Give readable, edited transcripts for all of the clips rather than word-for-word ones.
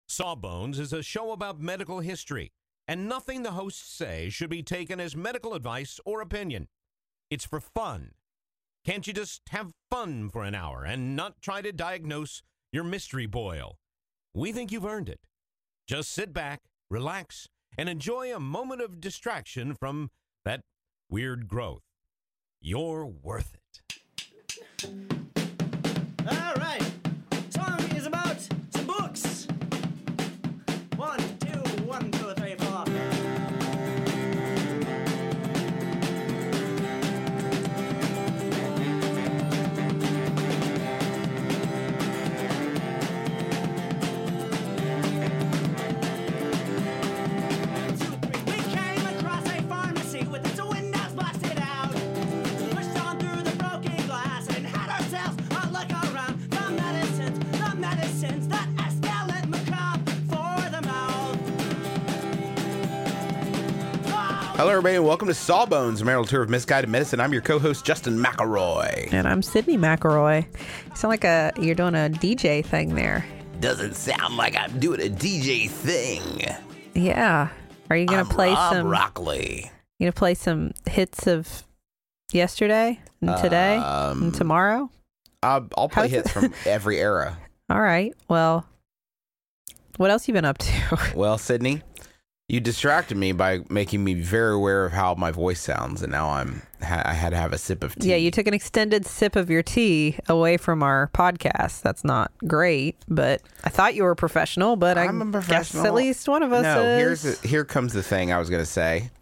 Sawbones is a show about medical history, and nothing the hosts say should be taken as medical advice or opinion. It's for fun. Can't you just have fun for an hour and not try to diagnose your mystery boil? We think you've earned it. Just sit back, relax, and enjoy a moment of distraction from that weird growth. You're worth it. All right. Song is about some books. 1, 2, 1, 2, 3, 4. Hello, everybody, and welcome to Sawbones, a marital tour of misguided medicine. I'm your co-host, Justin McElroy. And I'm Sydney McElroy. You sound like you're doing a DJ thing there. Doesn't sound like I'm doing a DJ thing. Yeah. Are you gonna play Rob some? Rockley. You gonna play some hits of yesterday and today and tomorrow? I'll play hits from every era. All right. Well, what else you been up to? Well, Sydney, you distracted me by making me very aware of how my voice sounds, and now I had to have a sip of tea. Yeah, you took an extended sip of your tea away from our podcast. That's not great, but I thought you were a professional, but I'm a professional. Guess at least one of us is. Here comes the thing I was going to say.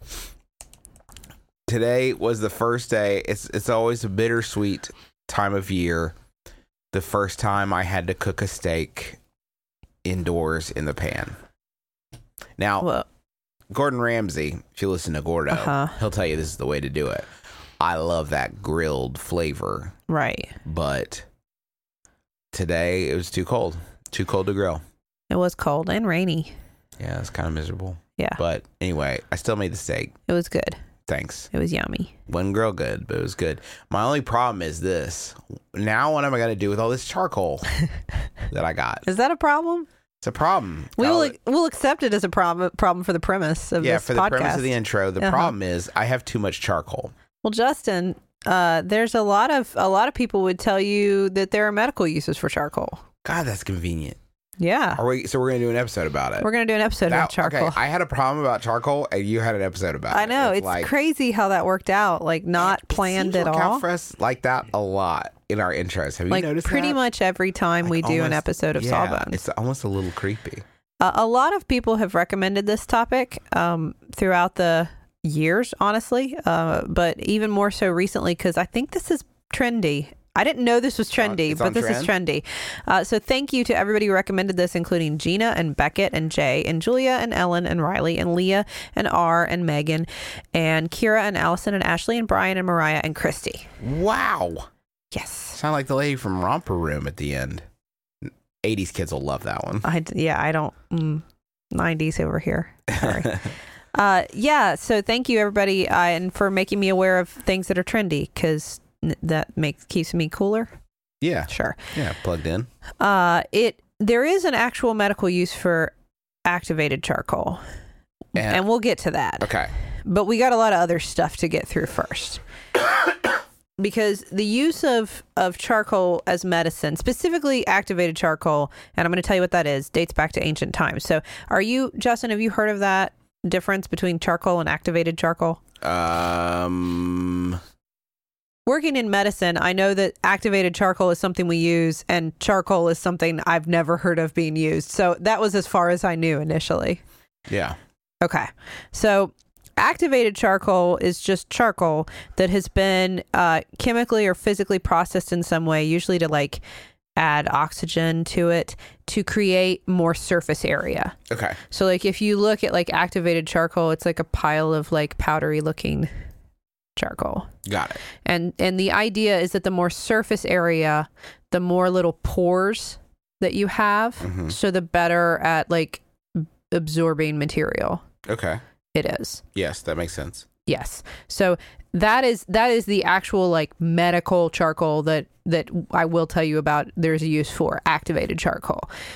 Today was the first day. It's always a bittersweet time of year. The first time I had to cook a steak indoors in the pan. Now, Well, Gordon Ramsay, if you listen to Gordo, he'll tell you this is the way to do it. I love that grilled flavor. right. But today it was too cold. Too cold to grill. It was cold and rainy. Yeah, it's kind of miserable. Yeah. But anyway, I still made the steak. It was good. Thanks. It was yummy. Wasn't grill good, but it was good. My only problem is this. Now what am I going to do with all this charcoal that I got? Is that a problem? It's a problem. We'll accept it as a problem for the premise of this for podcast. the premise of the intro. The problem is I have too much charcoal. Well, Justin, there's a lot of people would tell you that there are medical uses for charcoal. God, that's convenient. Yeah. So we're going to do an episode about it. We're going to do an episode about charcoal. Okay, I had a problem about charcoal, and you had an episode about it. I know. It's like, crazy how that worked out. Like, not planned at It seems to work all. out for us like that a lot in our intros. Have you Like, noticed pretty that? much every time we do an episode of Sawbones. It's almost a little creepy. A lot of people have recommended this topic throughout the years, honestly, but even more so recently because I think this is trendy. I didn't know this was trendy, but this is trendy. So thank you to everybody who recommended this, including Gina and Beckett and Jay and Julia and Ellen and Riley and Leah and R and Megan and Kira and Allison and Ashley and Brian and Mariah and Christy. Wow. Yes. Sound like the lady from Romper Room at the end. 80s kids will love that one. I don't. 90s over here. Sorry. So thank you everybody and for making me aware of things that are trendy because that keeps me cooler. Yeah. Sure. Yeah, plugged in. There is an actual medical use for activated charcoal. And we'll get to that. Okay. But we got a lot of other stuff to get through first. Because the use of charcoal as medicine, specifically activated charcoal, and I'm going to tell you what that is, dates back to ancient times. So Justin, have you heard of that difference between charcoal and activated charcoal? Working in medicine, I know that activated charcoal is something we use and charcoal is something I've never heard of being used. So that was as far as I knew initially. Yeah. Okay. So activated charcoal is just charcoal that has been chemically or physically processed in some way, usually to like add oxygen to it to create more surface area. Okay. So like if you look at like activated charcoal, it's like a pile of like powdery looking charcoal. Got it. And the idea is that the more surface area, the more little pores that you have, so the better at like absorbing material. Okay. It is. Yes, that makes sense. Yes. So that is the actual like medical charcoal that I will tell you about. There's a use for activated charcoal.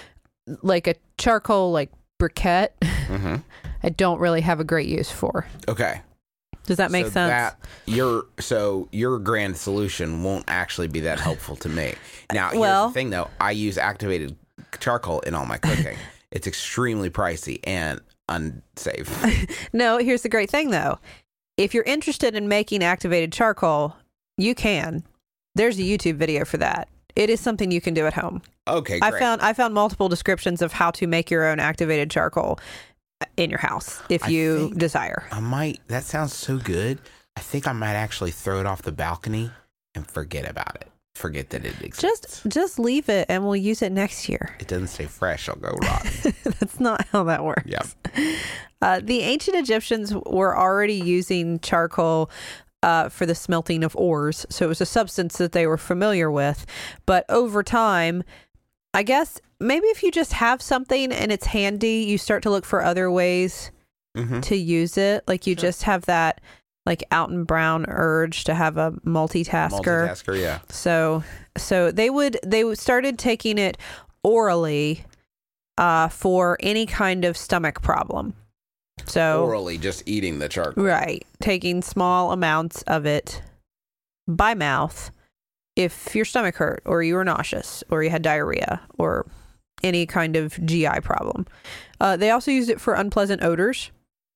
like a charcoal like briquette, Mm-hmm. I don't really have a great use for. Okay. Does that make sense? Your grand solution won't actually be that helpful to me. Now, here's Well- the thing, though. I use activated charcoal in all my cooking. It's extremely pricey and unsafe. No, here's the great thing though. If you're interested in making activated charcoal, you can. There's a YouTube video for that. It is something you can do at home. Okay, great. I found multiple descriptions of how to make your own activated charcoal in your house if you desire. That sounds so good. I think I might actually throw it off the balcony and forget about it. Forget that it exists. Just leave it and we'll use it next year. It doesn't stay fresh. I'll go rotten. That's not how that works. Yep. The ancient Egyptians were already using charcoal for the smelting of ores. So it was a substance that they were familiar with. But over time, I guess maybe if you just have something and it's handy, you start to look for other ways Mm-hmm. to use it. Like you just have that like Alton Brown urge to have a multitasker. Yeah. So they started taking it orally for any kind of stomach problem. So Orally, just eating the charcoal. right, taking small amounts of it by mouth if your stomach hurt or you were nauseous or you had diarrhea or any kind of GI problem. They also used it for unpleasant odors.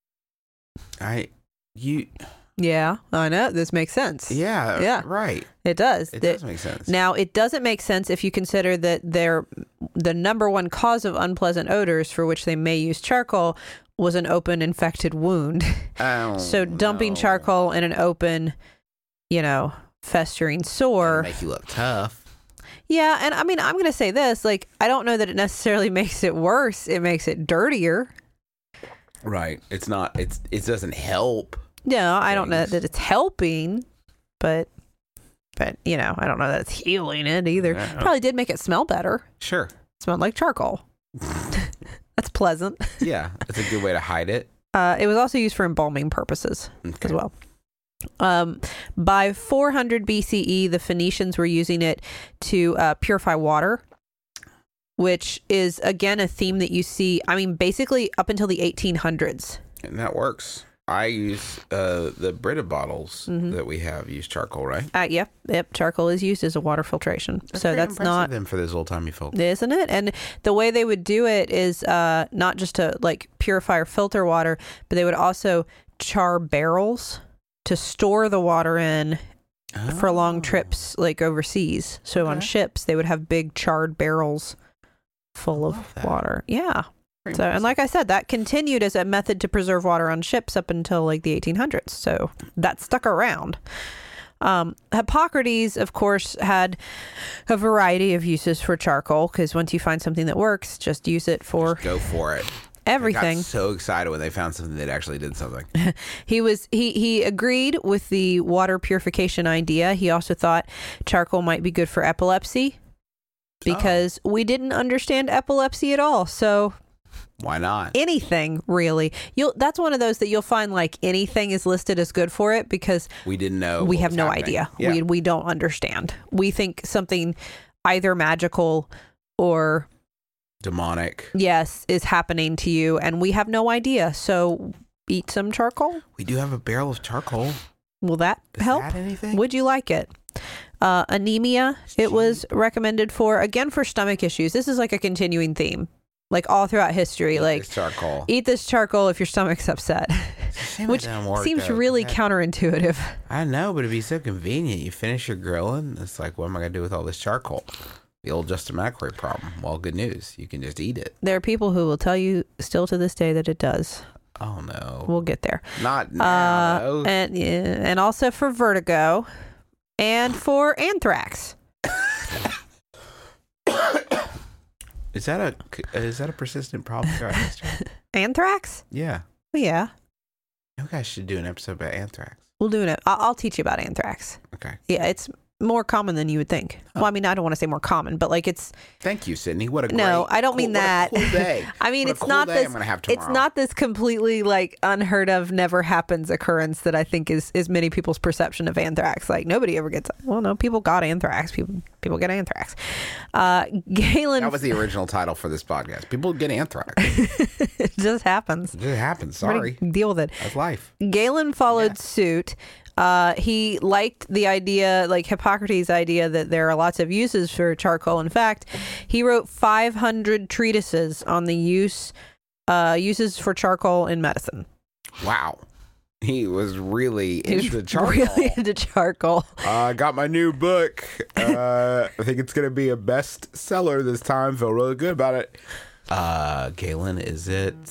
Yeah, I know. This makes sense. Yeah. Right. It does. It does make sense. Now, it doesn't make sense if you consider that the number one cause of unpleasant odors for which they may use charcoal was an open infected wound. Oh, So dumping no. charcoal in an open, festering sore. Make you look tough. Yeah, and I mean, I'm going to say this, like, I don't know that it necessarily makes it worse. It makes it dirtier. Right. It's not. It doesn't help. No, I don't know Things. that it's helping, but I don't know that it's healing it either. Yeah. Probably did make it smell better. Sure. Smelled like charcoal. That's pleasant. Yeah. It's a good way to hide it. It was also used for embalming purposes Okay. as well. By 400 BCE, the Phoenicians were using it to purify water, which is, again, a theme that you see, I mean, basically up until the 1800s. And that works. I use the Brita bottles Mm-hmm. that we have use charcoal, right? Yep. Charcoal is used as a water filtration. So very that's impressive not... of them for those old timey folks. Isn't it? And the way they would do it is not just to like purify or filter water, but they would also char barrels to store the water in for long trips like overseas. So on Okay. ships, they would have big charred barrels full love of that. water. Yeah. Very So, and impressive. like I said, that continued as a method to preserve water on ships up until like the 1800s. So that stuck around. Hippocrates, of course, had a variety of uses for charcoal because once you find something that works, just use it for Just go for it. everything. I got so excited when they found something that actually did something. He agreed with the water purification idea. He also thought charcoal might be good for epilepsy because we didn't understand epilepsy at all. So Why not? anything really, that's one of those that you'll find like anything is listed as good for it because We didn't know. we what have was no happening. idea. Yeah. We don't understand. We think something either magical or Demonic. yes is happening to you, and we have no idea. So eat some charcoal. We do have a barrel of charcoal. Will that Does help? that anything? Would you like it? Anemia, it was recommended for, again, for stomach issues. This is like a continuing theme, like all throughout history. Like, It's charcoal. eat this charcoal if your stomach's upset, which seems really counterintuitive. I know, but it'd be so convenient. You finish your grilling. It's like, what am I going to do with all this charcoal? The old Justin McElroy problem. Well, good news. You can just eat it. There are people who will tell you still to this day that it does. Oh, no. We'll get there. Not now, though. And also for vertigo and for anthrax. Is that a persistent problem throughout history? Anthrax? Yeah. Well, yeah. You guys should do an episode about anthrax. We'll do it. I'll teach you about anthrax. Okay. Yeah, it's more common than you would think. Well, I mean, I don't want to say more common, but like it's. Thank you, Sydney. What a No, I don't mean that. What a cool day. I mean, What a it's cool not day this. I'm gonna have It's tomorrow. not this completely like unheard of, never happens occurrence that I think is many people's perception of anthrax. Like nobody ever gets. Well, no, people got anthrax. People get anthrax. Galen. That was the original title for this podcast. People get anthrax. It just happens. It happens. Sorry. Deal with it. That's life. Galen followed suit. He liked the idea, like Hippocrates' idea, that there are lots of uses for charcoal. In fact, he wrote 500 treatises on the uses for charcoal in medicine. Wow. He was really into charcoal. Really into charcoal. I got my new book. I think it's going to be a bestseller this time. Feel really good about it. Galen, is it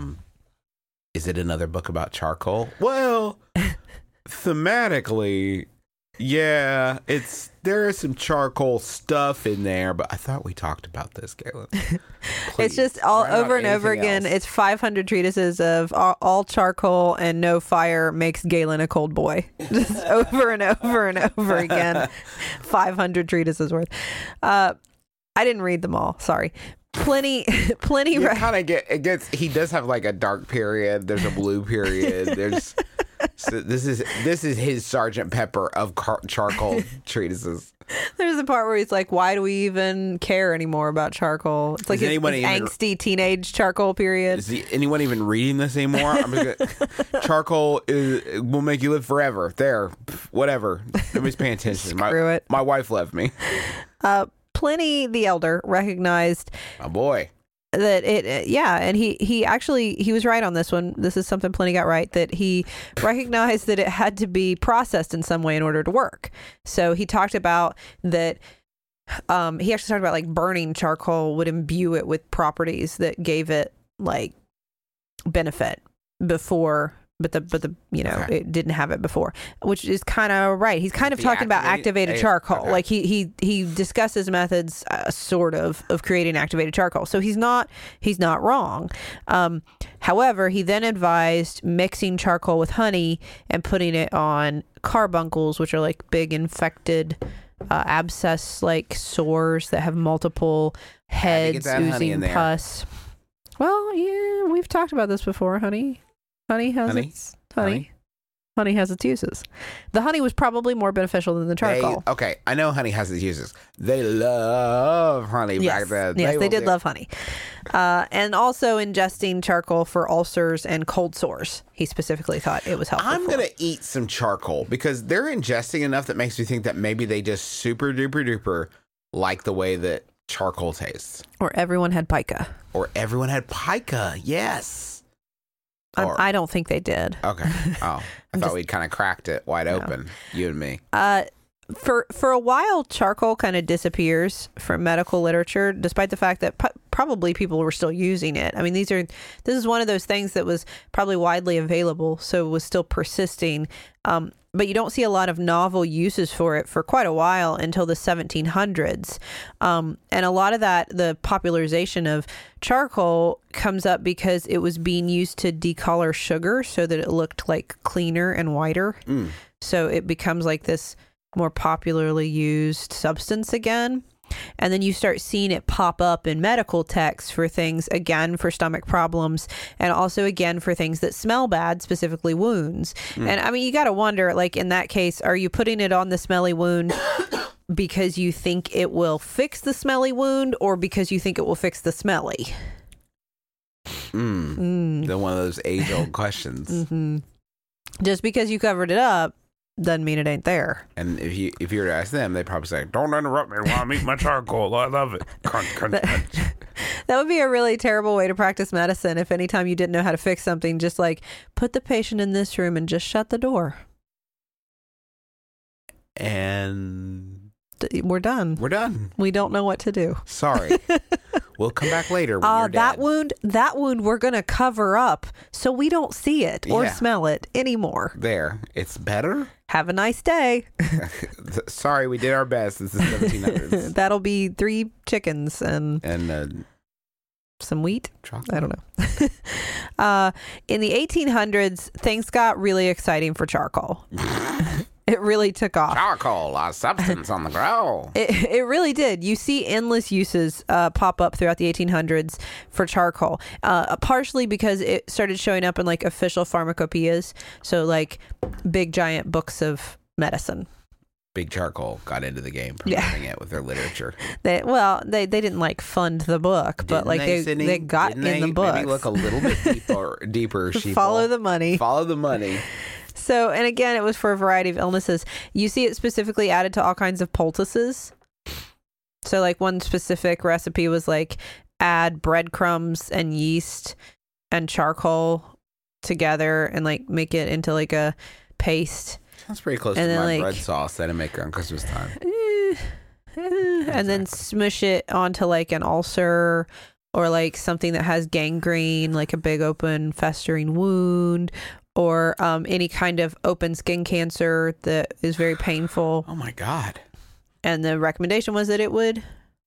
another book about charcoal? Well, thematically, yeah, there is some charcoal stuff in there, but I thought we talked about this, Galen. It's just all write out over and over anything again. else. It's 500 treatises of all charcoal and no fire makes Galen a cold boy. Just over and over and over again. 500 treatises worth. I didn't read them all. Sorry. Plenty. You kind of get. He does have like a dark period. There's a blue period. There's. So this is his Sergeant Pepper of charcoal treatises. There's a part where he's like, "Why do we even care anymore about charcoal?" It's like his angsty teenage charcoal period. Is anyone even reading this anymore? Charcoal will make you live forever. There, whatever. Nobody's paying attention. Screw it. My wife left me. Pliny the Elder recognized. Oh boy. That and he was right on this one. This is something Pliny got right, that he recognized that it had to be processed in some way in order to work. So he talked about that. He actually talked about like burning charcoal would imbue it with properties that gave it like benefit before. But the it didn't have it before, which is kind of right. He's kind of talking about activated charcoal. Okay. Like he discusses methods sort of creating activated charcoal. So he's not wrong. However, he then advised mixing charcoal with honey and putting it on carbuncles, which are like big infected abscess like sores that have multiple heads oozing pus. Well, yeah, we've talked about this before, honey. Honey has its uses. The honey was probably more beneficial than the charcoal. I know honey has its uses. They love honey back then. Yes, they did love honey. And also ingesting charcoal for ulcers and cold sores. He specifically thought it was helpful. I'm going to eat some charcoal because they're ingesting enough that makes me think that maybe they just super duper duper like the way that charcoal tastes. Or everyone had pica. Yes. I don't think they did. Okay. Oh, I thought we'd kind of cracked it wide open, you and me. For a while, charcoal kind of disappears from medical literature, despite the fact that probably people were still using it. I mean, this is one of those things that was probably widely available, so it was still persisting. But you don't see a lot of novel uses for it for quite a while until the 1700s. And a lot of that, the popularization of charcoal comes up because it was being used to decolor sugar so that it looked like cleaner and whiter. So it becomes like this more popularly used substance again. And then you start seeing it pop up in medical texts for things, again, for stomach problems, and also, again, for things that smell bad, specifically wounds. And I mean, you got to wonder, like, in that case, are you putting it on the smelly wound because you think it will fix the smelly wound or because you think it will fix the smelly? One of those age-old questions. Just because you covered it up doesn't mean it ain't there. And if you were to ask them, they'd probably say, "Don't interrupt me while I'm eating my charcoal. I love it." That would be a really terrible way to practice medicine. If anytime you didn't know how to fix something, just like put the patient in this room and just shut the door. And we're done. We don't know what to do. Sorry. We'll come back later when you're that dead. That wound we're going to cover up so we don't see it or smell it anymore. There. It's better? Have a nice day. Sorry, we did our best. This is 1700s. That'll be 3 chickens and some wheat. Chocolate. I don't know. In the 1800s, things got really exciting for charcoal. It really took off. Charcoal, a substance on the ground. It really did. You see endless uses pop up throughout the 1800s for charcoal, partially because it started showing up in like official pharmacopoeias, so like big giant books of medicine. Big Charcoal got into the game, promoting it with their literature. They didn't like fund the book, but like they got in the book. Maybe look a little bit deeper. Sheeple. Follow the money. Follow the money. So, and again, it was for a variety of illnesses. You see it specifically added to all kinds of poultices. So, like one specific recipe was like add breadcrumbs and yeast and charcoal together and like make it into like a paste. Sounds pretty close to my bread sauce that I make around Christmas time. And then smush it onto like an ulcer or like something that has gangrene, like a big open festering wound, or any kind of open skin cancer that is very painful. Oh my God. And the recommendation was that it would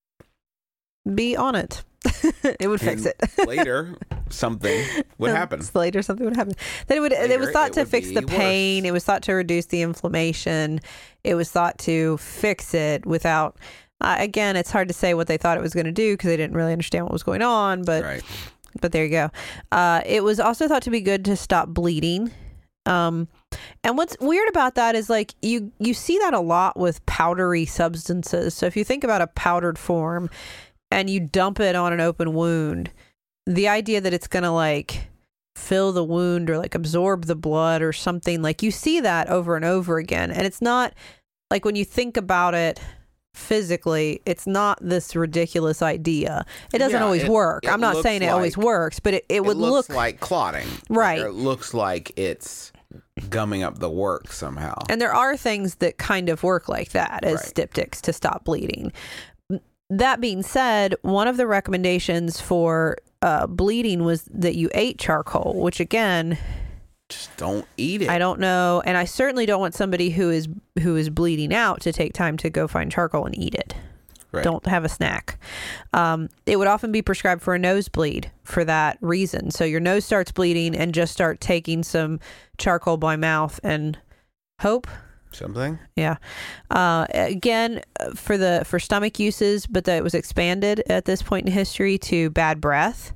be on it. It would fix it. Later, something would happen. Later, something would happen. Then it was thought to fix the pain. It was thought to reduce the inflammation. It was thought to fix it without. Again, it's hard to say what they thought it was going to do because they didn't really understand what was going on. But there you go. It was also thought to be good to stop bleeding. And what's weird about that is like you see that a lot with powdery substances. So if you think about a powdered form and you dump it on an open wound, the idea that it's going to like fill the wound or like absorb the blood or something, like you see that over and over again. And it's not like when you think about it physically, it's not this ridiculous idea. It doesn't always work. I'm not saying it always works, but it would look like clotting. Right. Like, it looks like it's gumming up the work somehow. And there are things that kind of work like that as styptics to stop bleeding. That being said, one of the recommendations for bleeding was that you ate charcoal, which again, just don't eat it. I don't know, and I certainly don't want somebody who is bleeding out to take time to go find charcoal and eat it. Right. Don't have a snack. It would often be prescribed for a nosebleed for that reason. So your nose starts bleeding and just start taking some charcoal by mouth and hope. Something. Yeah. Again, for stomach uses, but that it was expanded at this point in history to bad breath,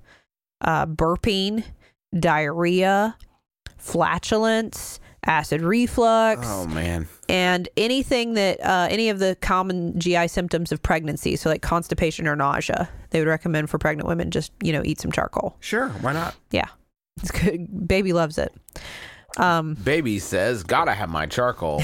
burping, diarrhea, flatulence, acid reflux. Oh man. And anything that any of the common GI symptoms of pregnancy, so like constipation or nausea, they would recommend for pregnant women just, eat some charcoal. Sure, why not? Yeah. It's good. Baby loves it. Baby says, gotta have my charcoal.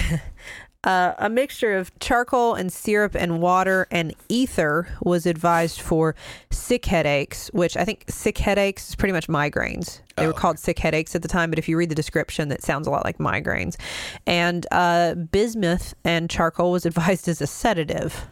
A mixture of charcoal and syrup and water and ether was advised for sick headaches, which I think sick headaches is pretty much migraines. They were called sick headaches at the time, but if you read the description, that sounds a lot like migraines. And bismuth and charcoal was advised as a sedative.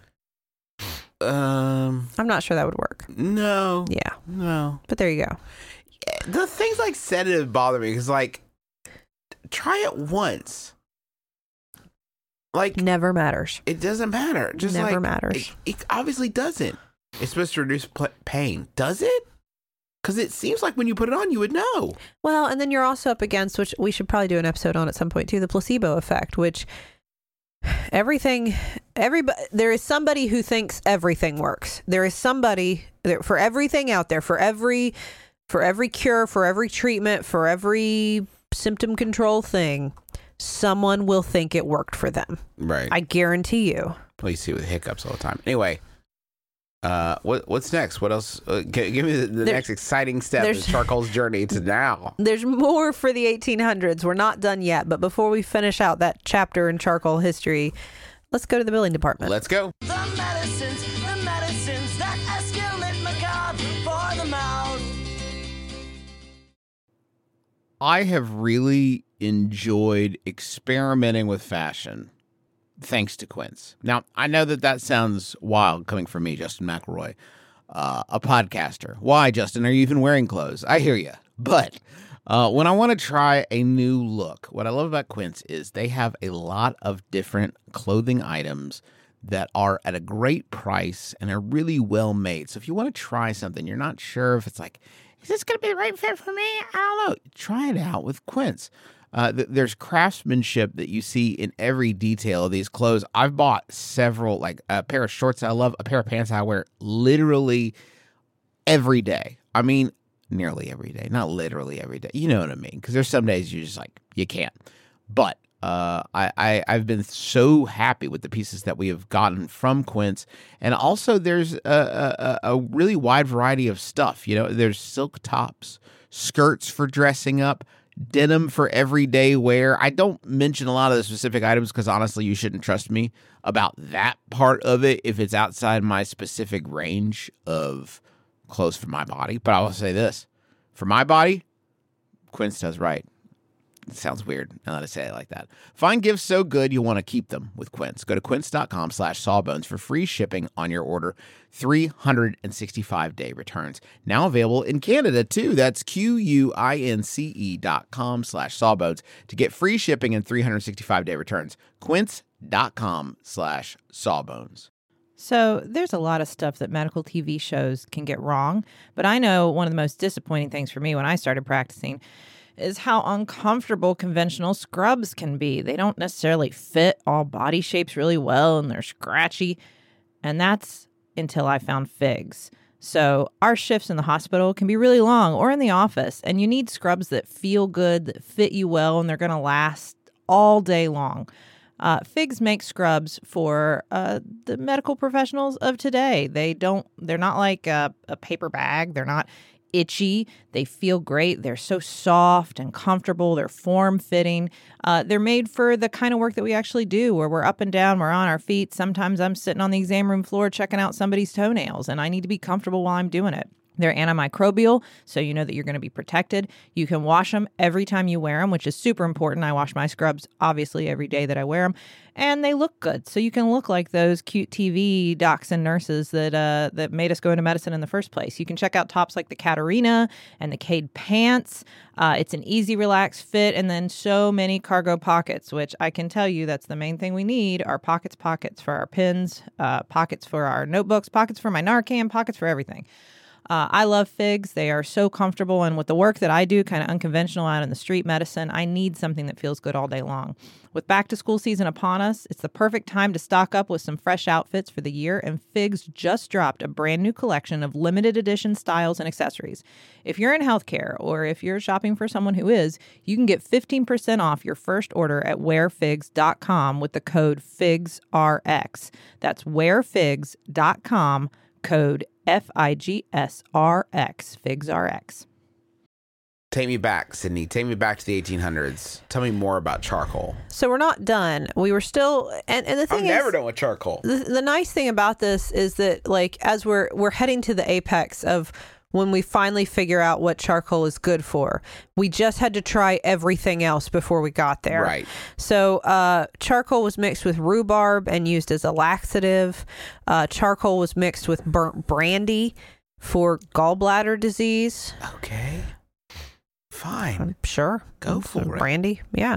I'm not sure that would work. No. Yeah. No. But there you go. The things like sedative bother me because, like, try it once. Like, never matters. It doesn't matter. Just never matters. It obviously doesn't. It's supposed to reduce pain. Does it? Because it seems like when you put it on, you would know. Well, and then you're also up against, which we should probably do an episode on at some point too, the placebo effect, which there is somebody who thinks everything works. There is somebody for everything out there, for every cure, for every treatment, for every symptom control thing, someone will think it worked for them. Right. I guarantee you. Well, you see with hiccups all the time. Anyway, what's next? What else? Give me the next exciting step in charcoal's journey to now. There's more for the 1800s. We're not done yet, but before we finish out that chapter in charcoal history, let's go to the billing department. Let's go. The medicines that escalate macabre for the mouth. I have really enjoyed experimenting with fashion, thanks to Quince. Now, I know that sounds wild coming from me, Justin McElroy, a podcaster. Why, Justin, are you even wearing clothes? I hear you. But when I want to try a new look, what I love about Quince is they have a lot of different clothing items that are at a great price and are really well made. So if you want to try something, you're not sure if it's like, is this going to be the right fit for me? I don't know. Try it out with Quince. There's craftsmanship that you see in every detail of these clothes. I've bought several, like a pair of shorts I love, a pair of pants I wear literally every day. I mean, nearly every day, not literally every day. You know what I mean? Because there's some days you just like, you can't. But I've been so happy with the pieces that we have gotten from Quince. And also there's a really wide variety of stuff. You know, there's silk tops, skirts for dressing up, denim for everyday wear. I don't mention a lot of the specific items because honestly, you shouldn't trust me about that part of it if it's outside my specific range of clothes for my body. But I will say this, for my body, Quince does right. It sounds weird now that I say it like that. Find gifts so good you'll want to keep them with Quince. Go to quince.com/sawbones for free shipping on your order. 365-day returns. Now available in Canada too. That's QUINCE.com/sawbones to get free shipping and 365-day returns. Quince.com/sawbones. So there's a lot of stuff that medical TV shows can get wrong, but I know one of the most disappointing things for me when I started practicing is how uncomfortable conventional scrubs can be. They don't necessarily fit all body shapes really well, and they're scratchy. And that's until I found Figs. So our shifts in the hospital can be really long or in the office, and you need scrubs that feel good, that fit you well, and they're going to last all day long. Figs make scrubs for the medical professionals of today. They're not like a paper bag. They're not itchy. They feel great. They're so soft and comfortable. They're form-fitting. They're made for the kind of work that we actually do, where we're up and down, we're on our feet. Sometimes I'm sitting on the exam room floor checking out somebody's toenails, and I need to be comfortable while I'm doing it. They're antimicrobial, so you know that you're going to be protected. You can wash them every time you wear them, which is super important. I wash my scrubs, obviously, every day that I wear them. And they look good, so you can look like those cute TV docs and nurses that made us go into medicine in the first place. You can check out tops like the Caterina and the Cade pants. It's an easy, relaxed fit, and then so many cargo pockets, which I can tell you that's the main thing we need, are pockets for our pens, pockets for our notebooks, pockets for my Narcan, pockets for everything. I love Figs. They are so comfortable. And with the work that I do, kind of unconventional out in the street medicine, I need something that feels good all day long. With back to school season upon us, it's the perfect time to stock up with some fresh outfits for the year. And Figs just dropped a brand new collection of limited edition styles and accessories. If you're in healthcare or if you're shopping for someone who is, you can get 15% off your first order at wearfigs.com with the code FIGSRX. That's wearfigs.com, code FIGSRX, FIGSRX. Take me back, Sydney. Take me back to the 1800s. Tell me more about charcoal. So we're not done. We were still, and the thing I'm never done with charcoal. The nice thing about this is that, like, as we're heading to the apex of when we finally figure out what charcoal is good for, we just had to try everything else before we got there. Right. So charcoal was mixed with rhubarb and used as a laxative. Charcoal was mixed with burnt brandy for gallbladder disease. Okay. Fine. Sure. Go for it. Brandy. Yeah.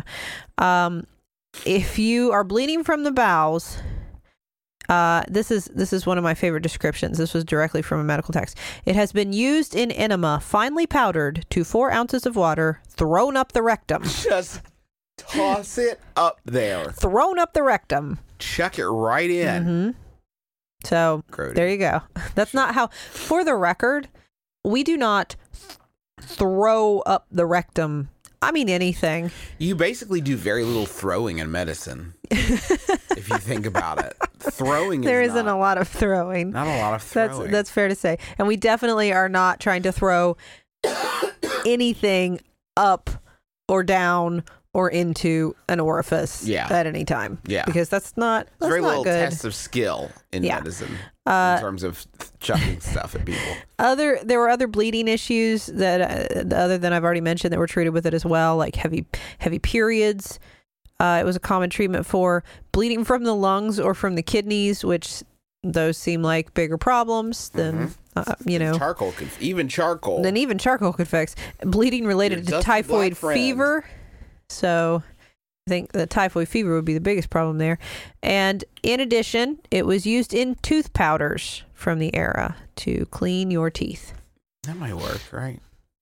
If you are bleeding from the bowels, this is one of my favorite descriptions. This was directly from a medical text. It has been used in enema, finely powdered to 4 ounces of water, thrown up the rectum. Just toss it up there. Thrown up the rectum. Chuck it right in. Mm-hmm. So Grody. There you go. That's not how, for the record, we do not throw up the rectum. I mean, anything. You basically do very little throwing in medicine. If you think about it. Throwing there is isn't a lot of throwing. Not a lot of throwing. That's fair to say. And we definitely are not trying to throw anything up or down or into an orifice at any time. Yeah. Because that's not good. Very little test of skill in medicine in terms of chucking stuff at people. There were other bleeding issues that other than I've already mentioned that were treated with it as well, like heavy periods. It was a common treatment for bleeding from the lungs or from the kidneys, which those seem like bigger problems than, charcoal could, even charcoal. Then even charcoal could fix bleeding related to typhoid fever. So I think the typhoid fever would be the biggest problem there. And in addition, it was used in tooth powders from the era to clean your teeth. That might work, right?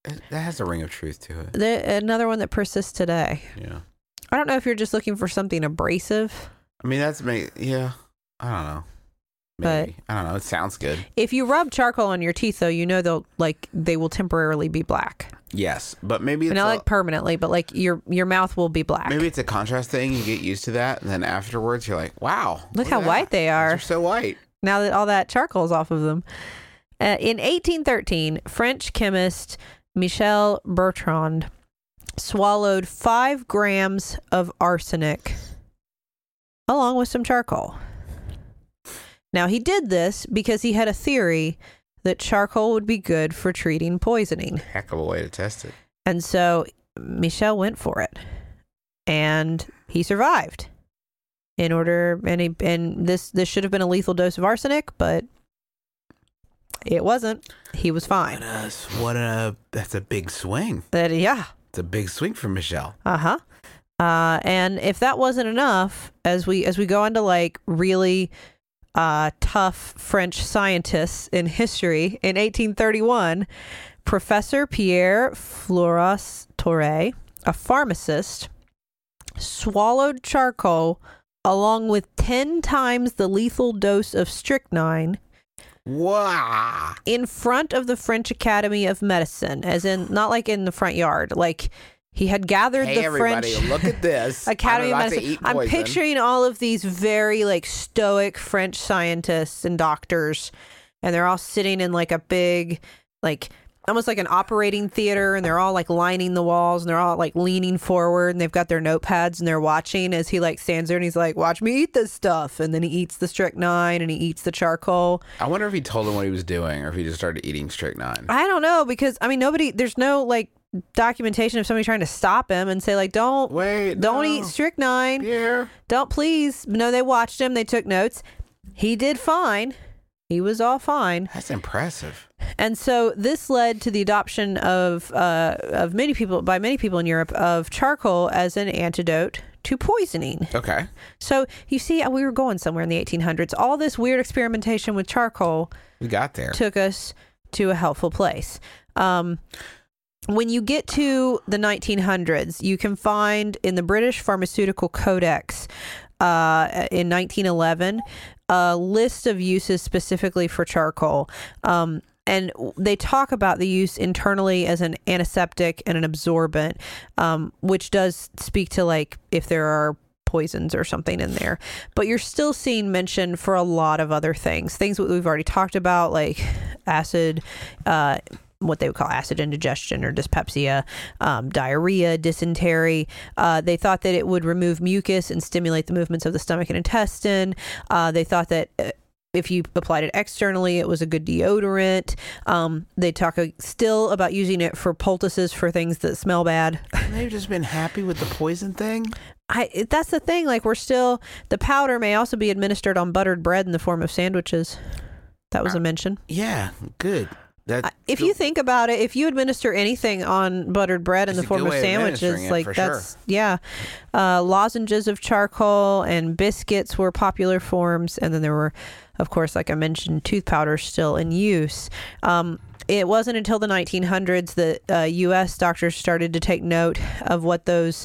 That has a ring of truth to it. Another one that persists today. Yeah. I don't know if you're just looking for something abrasive. I mean, yeah. I don't know. Maybe. I don't know. It sounds good. If you rub charcoal on your teeth, though, you know they will temporarily be black. Yes, but maybe it's not like permanently, but like your mouth will be black. Maybe it's a contrast thing. You get used to that, and then afterwards you're like, wow, look how white they are. They're so white. Now that all that charcoal is off of them. In 1813, French chemist Michel Bertrand swallowed 5 grams of arsenic along with some charcoal. Now, he did this because he had a theory that charcoal would be good for treating poisoning. Heck of a way to test it. And so Michel went for it, and he survived. And this should have been a lethal dose of arsenic, but it wasn't. He was fine. That's a big swing. Yeah. It's a big swing for Michel. Uh-huh. And if that wasn't enough, as we go into like really tough French scientists in history, in 1831, Professor Pierre Floras-Torre, a pharmacist, swallowed charcoal along with 10 times the lethal dose of strychnine. Wow. In front of the French Academy of Medicine, as in not like in the front yard, like he had gathered the everybody, French look at this. Academy of Medicine. I'm picturing all of these very like stoic French scientists and doctors, and they're all sitting in like a big, like almost like an operating theater, and they're all like lining the walls, and they're all like leaning forward, and they've got their notepads, and they're watching as he like stands there and he's like, watch me eat this stuff. And then he eats the strychnine and he eats the charcoal. I wonder if he told him what he was doing, or if he just started eating strychnine. I don't know, because I mean, there's no like documentation of somebody trying to stop him and say like, don't eat strychnine. Yeah. Don't, please. No, they watched him. They took notes. He did fine. He was all fine. That's impressive. And so this led to the adoption of many people in Europe of charcoal as an antidote to poisoning. Okay. So you see, we were going somewhere in the 1800s. All this weird experimentation with charcoal, we got there, took us to a helpful place. When you get to the 1900s, you can find in the British Pharmaceutical Codex in 1911 a list of uses specifically for charcoal. And they talk about the use internally as an antiseptic and an absorbent, which does speak to like if there are poisons or something in there. But you're still seeing mention for a lot of other things that we've already talked about, like acid, what they would call acid indigestion or dyspepsia, diarrhea, dysentery. They thought that it would remove mucus and stimulate the movements of the stomach and intestine. They thought that if you applied it externally, it was a good deodorant. They talk still about using it for poultices for things that smell bad. They've just been happy with the poison thing. That's the thing. Like the powder may also be administered on buttered bread in the form of sandwiches. That was a mention. Yeah, good. If you think about it, if you administer anything on buttered bread in the form of sandwiches, like that's, yeah. Lozenges of charcoal and biscuits were popular forms. And then there were, of course, like I mentioned, tooth powders still in use. It wasn't until the 1900s that U.S. doctors started to take note of what those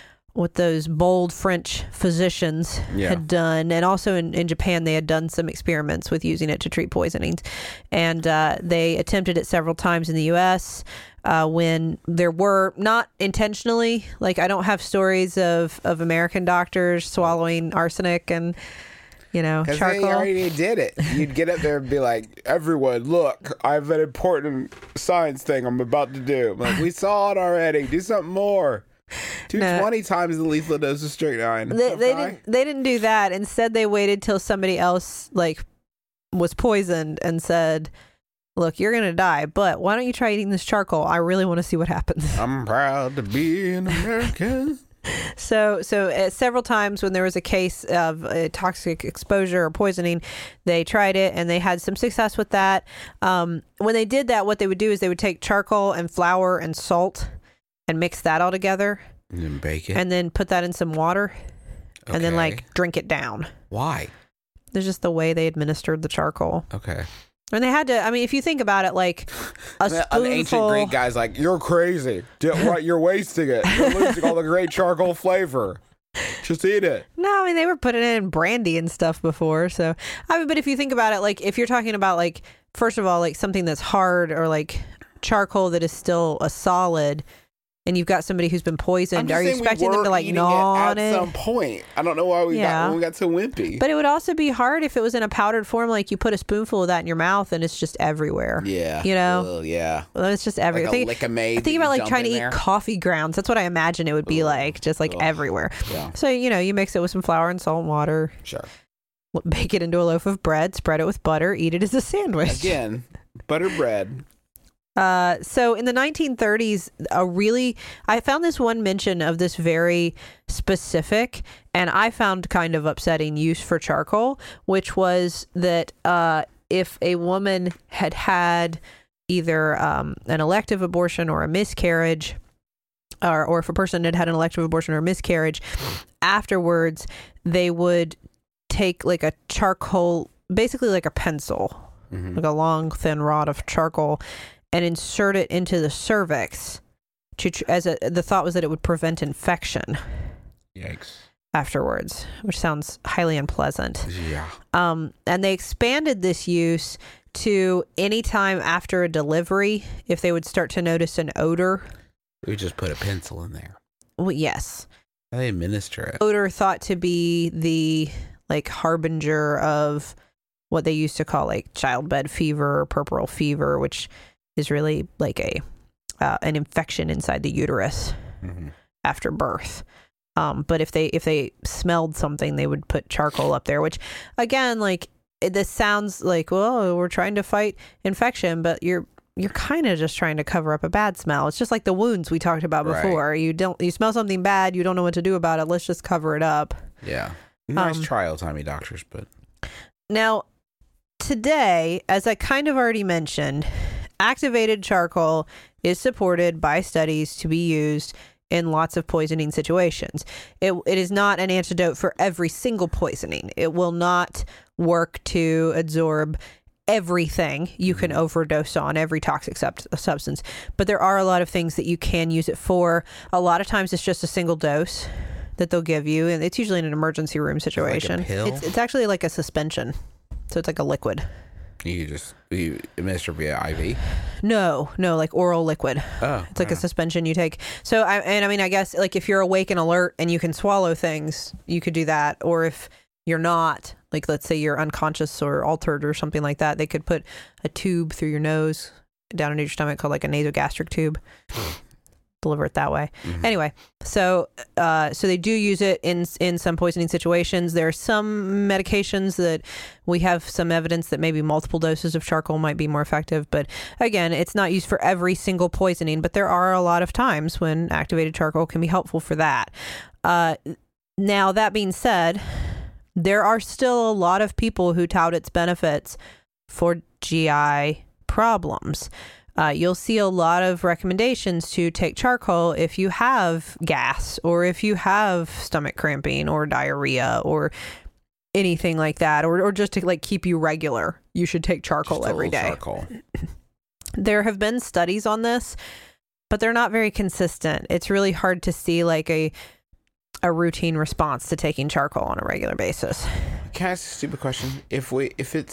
bold French physicians had done. And also in Japan, they had done some experiments with using it to treat poisonings. And they attempted it several times in the U.S. When there were, not intentionally, like I don't have stories of American doctors swallowing arsenic and, charcoal. They already did it. You'd get up there and be like, everyone, look, I have an important science thing I'm about to do. I'm like, we saw it already. Do something more. 220 times the lethal dose of strychnine. They didn't do that. Instead, they waited till somebody else was poisoned and said, "Look, you're gonna die, but why don't you try eating this charcoal? I really want to see what happens." I'm proud to be an American. So several times when there was a case of toxic exposure or poisoning, they tried it and they had some success with that. When they did that, what they would do is they would take charcoal and flour and salt and mix that all together. And then bake it. And then put that in some water. Okay. And then drink it down. Why? There's just the way they administered the charcoal. Okay. And they had to, I mean, if you think about it, like a An ancient spoonful. Greek guy's like, you're crazy. You're wasting it. You're losing all the great charcoal flavor. Just eat it. No, I mean, they were putting it in brandy and stuff before. So, I mean, but if you think about it, like if you're talking about like, first of all, like something that's hard or like charcoal that is still a solid, and you've got somebody who's been poisoned, are you expecting them to like gnaw on it? At some point. I don't know why we got so wimpy. But it would also be hard if it was in a powdered form, like you put a spoonful of that in your mouth and it's just everywhere. Yeah. You know? Yeah. Well, it's just everywhere. Like a Lick-O-Maid think about like trying to eat coffee grounds. That's what I imagine it would be like, just like everywhere. Yeah. So, you know, you mix it with some flour and salt and water. Sure. Bake it into a loaf of bread, spread it with butter, eat it as a sandwich. Again, butter bread. So in the 1930s, I found this one mention of this very specific, and I found kind of upsetting use for charcoal, which was that if a woman had had either an elective abortion or a miscarriage, or if a person had had an elective abortion or a miscarriage, afterwards they would take like a charcoal, basically like a pencil, like a long thin rod of charcoal, and insert it into the cervix. The thought was that it would prevent infection. Yikes. Afterwards, which sounds highly unpleasant. Yeah. And they expanded this use to any time after a delivery, if they would start to notice an odor. We just put a pencil in there. Well, yes. How they administer it. Odor thought to be the like harbinger of what they used to call like childbed fever or puerperal fever, which is really like an infection inside the uterus after birth. But if they smelled something, they would put charcoal up there, which again, like this sounds like, well, we're trying to fight infection, but you're kind of just trying to cover up a bad smell. It's just like the wounds we talked about before. Right. You smell something bad, you don't know what to do about it. Let's just cover it up. Yeah. Nice trial, Tommy doctors, but now today, as I kind of already mentioned, activated charcoal is supported by studies to be used in lots of poisoning situations. It is not an antidote for every single poisoning. It will not work to absorb everything you can overdose on, every toxic substance. But there are a lot of things that you can use it for. A lot of times it's just a single dose that they'll give you, and it's usually in an emergency room situation. Like a pill? It's actually like a suspension. So it's like a liquid. You administer via IV? No, like oral liquid. Oh, it's like a suspension you take. So I guess like if you're awake and alert and you can swallow things, you could do that. Or if you're not, like let's say you're unconscious or altered or something like that, they could put a tube through your nose down into your stomach called like a nasogastric tube. Deliver it that way. Anyway, so they do use it in some poisoning situations. There are some medications that we have some evidence that maybe multiple doses of charcoal might be more effective. But again, it's not used for every single poisoning, but there are a lot of times when activated charcoal can be helpful for that. Now, that being said, there are still a lot of people who tout its benefits for GI problems. You'll see a lot of recommendations to take charcoal if you have gas or if you have stomach cramping or diarrhea or anything like that, or just to like keep you regular. You should take charcoal every day. Charcoal. There have been studies on this, but they're not very consistent. It's really hard to see like a routine response to taking charcoal on a regular basis. Can I ask a stupid question? You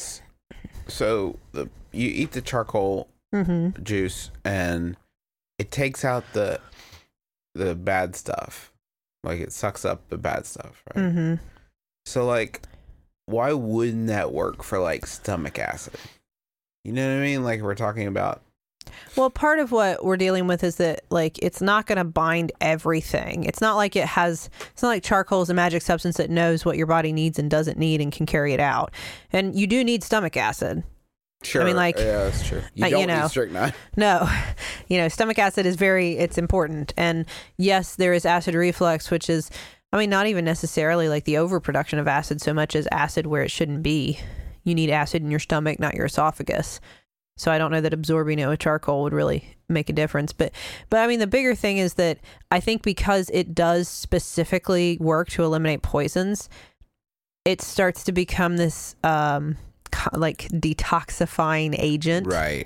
eat the charcoal juice and it takes out the bad stuff, like it sucks up the bad stuff, right? So like, why wouldn't that work for like stomach acid? You know what I mean? Like we're talking about. Well, part of what we're dealing with is that like it's not going to bind everything. It's not like charcoal is a magic substance that knows what your body needs and doesn't need and can carry it out. And you do need stomach acid. Sure. I mean, like, yeah, that's true. You don't need strychnine. No, stomach acid is it's important. And yes, there is acid reflux, which is, not even necessarily like the overproduction of acid so much as acid where it shouldn't be. You need acid in your stomach, not your esophagus. So I don't know that absorbing it with charcoal would really make a difference. But the bigger thing is that I think because it does specifically work to eliminate poisons, it starts to become this like detoxifying agent. Right.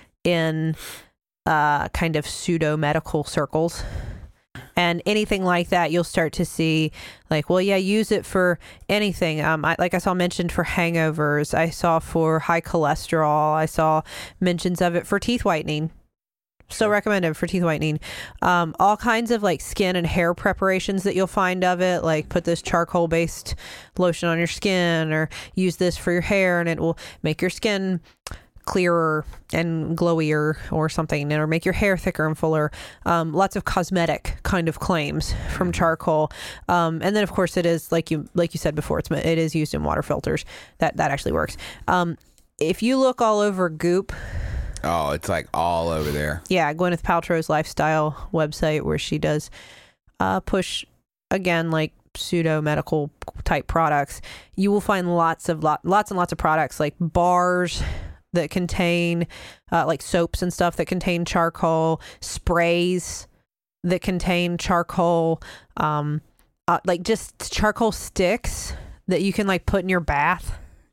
In kind of pseudo medical circles. And anything like that, you'll start to see like, well, yeah, use it for anything. Like I saw mentioned for hangovers. I saw for high cholesterol. I saw mentions of it for teeth whitening. So recommended for teeth whitening. All kinds of like skin and hair preparations that you'll find of it. Like put this charcoal based lotion on your skin, or use this for your hair, and it will make your skin clearer and glowier or something, or make your hair thicker and fuller. Lots of cosmetic kind of claims from charcoal. And then of course it is like you said before, it is used in water filters. That actually works. If you look all over Goop, oh, it's like all over there. Yeah, Gwyneth Paltrow's lifestyle website, where she does push, again, like pseudo medical type products. You will find lots and lots of products, like bars that contain like soaps and stuff that contain charcoal, sprays that contain charcoal, like just charcoal sticks that you can like put in your bath.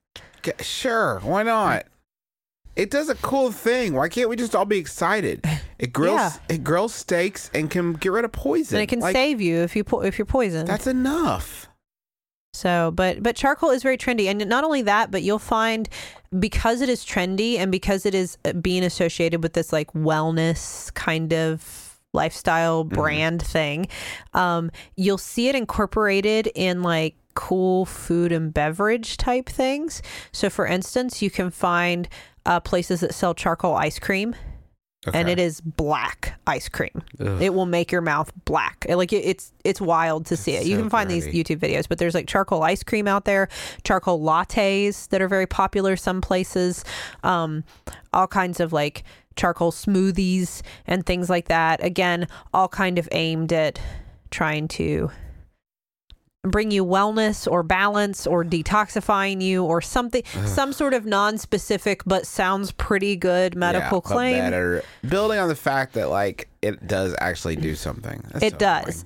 Sure, why not? It does a cool thing. Why can't we just all be excited? It grills steaks and can get rid of poison. And it can save you if you're poisoned. That's enough. So, but charcoal is very trendy. And not only that, but you'll find, because it is trendy and because it is being associated with this like wellness kind of lifestyle brand thing, you'll see it incorporated in like cool food and beverage type things. So for instance, you can find places that sell charcoal ice cream. Okay. And it is black ice cream. Ugh. It will make your mouth black. It's wild to see it. You can find these YouTube videos, but there's like charcoal ice cream out there, charcoal lattes that are very popular some places, all kinds of like charcoal smoothies and things like that. Again, all kind of aimed at trying to bring you wellness or balance or detoxifying you or something, some sort of non-specific but sounds pretty good medical claim. Better. Building on the fact that like it does actually do something. It does.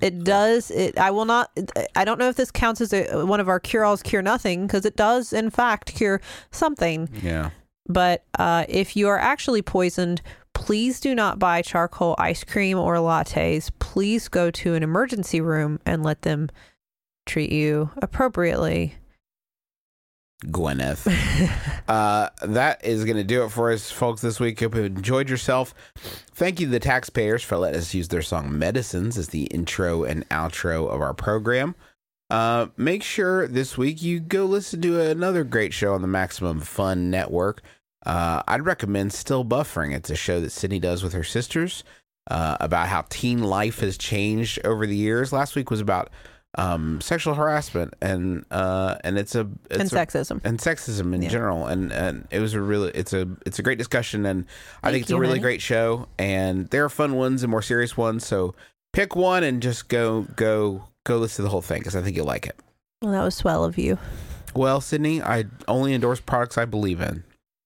I don't know if this counts as one of our cure-alls cure nothing, because it does in fact cure something. Yeah. But if you are actually poisoned, please do not buy charcoal ice cream or lattes. Please go to an emergency room and let them treat you appropriately. Gwyneth. That is going to do it for us, folks, this week. Hope you enjoyed yourself. Thank you to the taxpayers for letting us use their song Medicines as the intro and outro of our program. Make sure this week you go listen to another great show on the Maximum Fun Network. I'd recommend Still Buffering. It's a show that Sydney does with her sisters about how teen life has changed over the years. Last week was about sexual harassment and sexism in general, and it was it's a great discussion, and I think it's a really great show, and there are fun ones and more serious ones, so pick one and just go listen to the whole thing, because I think you'll like it. Well, that was swell of you. Well, Sydney, I only endorse products I believe in.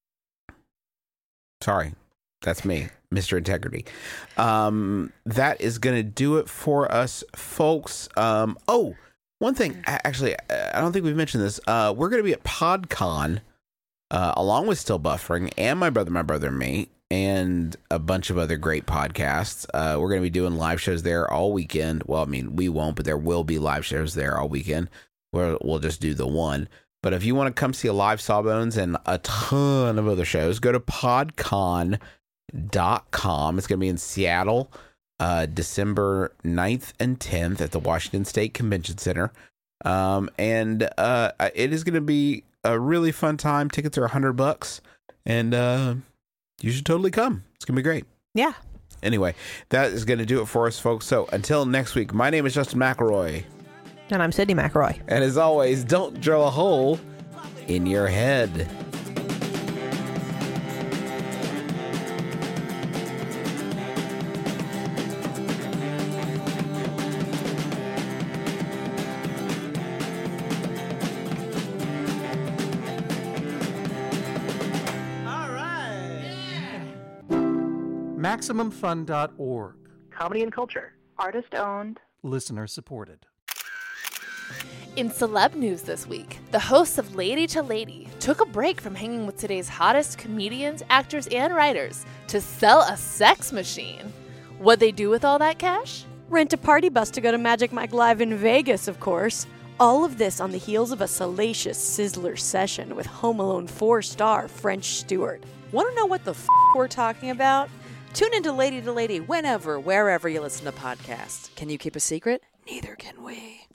Sorry, that's me, Mr. Integrity. That is going to do it for us, folks. One thing, actually, I don't think we've mentioned this. We're going to be at PodCon, along with Still Buffering and My Brother and Me, and a bunch of other great podcasts. We're going to be doing live shows there all weekend. Well, I mean, we won't, but there will be live shows there all weekend, where we'll just do the one. But if you want to come see a live Sawbones and a ton of other shows, go to podcon.com. It's going to be in Seattle, December 9th and 10th at the Washington State Convention Center. And it is going to be a really fun time. Tickets are $100, and you should totally come. It's going to be great. Yeah. Anyway, that is going to do it for us, folks. So until next week, my name is Justin McElroy. And I'm Sydney McElroy. And as always, don't drill a hole in your head. MaximumFun.org. Comedy and culture. Artist owned. Listener supported. In celeb news this week, the hosts of Lady to Lady, took a break from hanging with today's hottest comedians, actors, and writers to sell a sex machine. What'd they do with all that cash? Rent a party bus to go to Magic Mike Live in Vegas, of course. All of this on the heels of a salacious Sizzler session with Home Alone 4-star French Stewart. Want to know what the we're talking about? Tune into Lady to Lady whenever, wherever you listen to podcasts. Can you keep a secret? Neither can we.